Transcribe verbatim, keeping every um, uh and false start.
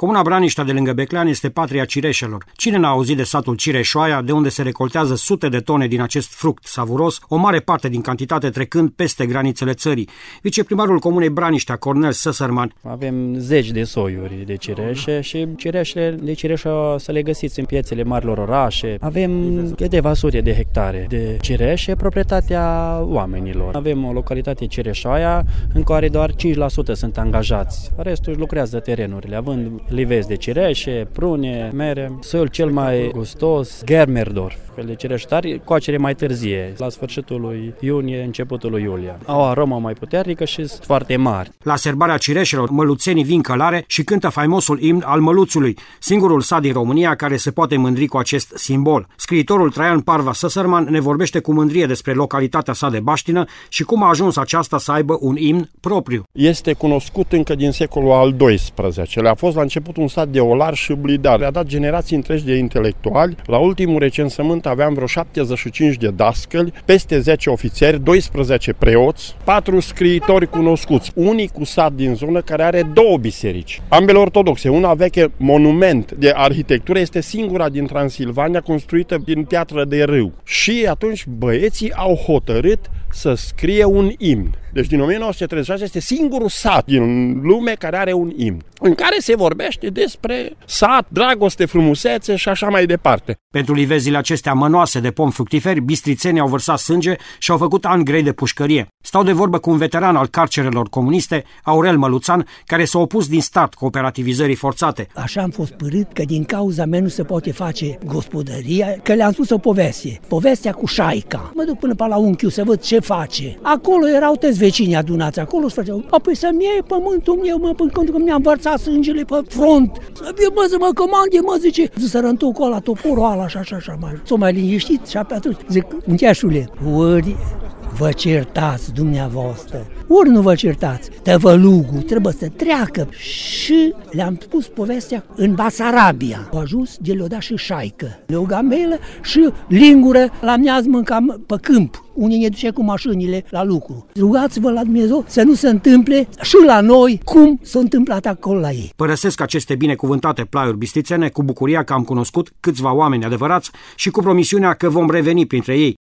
Comuna Braniștea de lângă Beclean este patria cireșelor. Cine n-a auzit de satul Cireșoaia, de unde se recoltează sute de tone din acest fruct savuros, o mare parte din cantitate trecând peste granițele țării? Viceprimarul Comunei Braniștea, Cornel Săsărman. Avem zeci de soiuri de cireșe și cireșele de cireșe să le găsiți în piețele marilor orașe. Avem câteva sute de hectare de cireșe, proprietatea oamenilor. Avem o localitate Cireșoaia în care doar cinci la sută sunt angajați. Restul își lucrează terenurile, având livezi de cireșe, prune, mere. Soiul cel mai gustos, Germerdorf, fel de cireșe tari, coacere mai târzie, la sfârșitul lui iunie, începutul lui iulie. Au o aromă mai puternică și sunt foarte mari. La sărbarea cireșelor, măluțenii vin călare și cântă faimosul imn al măluțului, singurul sat din România care se poate mândri cu acest simbol. Scriitorul Traian Parva Săsărman ne vorbește cu mândrie despre localitatea sa de baștină și cum a ajuns aceasta să aibă un imn propriu. Este cunoscut încă din secolul al doisprezecelea. A fost la început un sat de olari și blidari. A dat generații întregi de intelectuali. La ultimul recensământ aveam vreo șaptezeci și cinci de dascăli, peste zece ofițeri, doisprezece preoți, patru scriitori cunoscuți. Unicul sat din zonă care are două biserici, ambele ortodoxe. Una veche, monument de arhitectură, este singura din Transilvania construită din piatră de râu. Și atunci băieții au hotărât să scrie un imn. Deci din o mie nouă sute treizeci și șase este singurul sat din lume care are un imn, în care se vorbește despre sat, dragoste, frumusețe și așa mai departe. Pentru livezile acestea mănoase de pomi fructiferi, bistrițenii au vărsat sânge și au făcut ani grei de pușcărie. Stau de vorbă cu un veteran al carcerelor comuniste, Aurel Măluțan, care s-a opus din start cooperativizării forțate. Așa am fost părât că din cauza mea nu se poate face gospodăria, că le-am spus o poveste. Povestea cu șaica. Mă duc până pe la unchiul să văd ce face. Acolo erau toți vecinii adunați, acolo se făceau. Apoi să-mi iei pământul meu, mă, pentru că mi-am vărsat sângele pe front. Să fie, mă, să mă comande, mă, zice. Să rântu cu ăla, toporul ăla, așa, așa, așa. S-o mai liniștit și apoi atunci zic, încheașule, ori vă certați dumneavoastră, ori nu vă certați, tăvălugul trebuie să treacă. Și le-am spus povestea în Basarabia. Au ajuns de le-o dat și șaică, le-o gamelă și lingură la miaz mâncam pe câmp. Unii ne duce cu mașinile la lucru. Rugați-vă la Dumnezeu să nu se întâmple și la noi cum s-a întâmplat acolo la ei. Părăsesc aceste binecuvântate plaiuri bistrițene cu bucuria că am cunoscut câțiva oameni adevărați și cu promisiunea că vom reveni printre ei.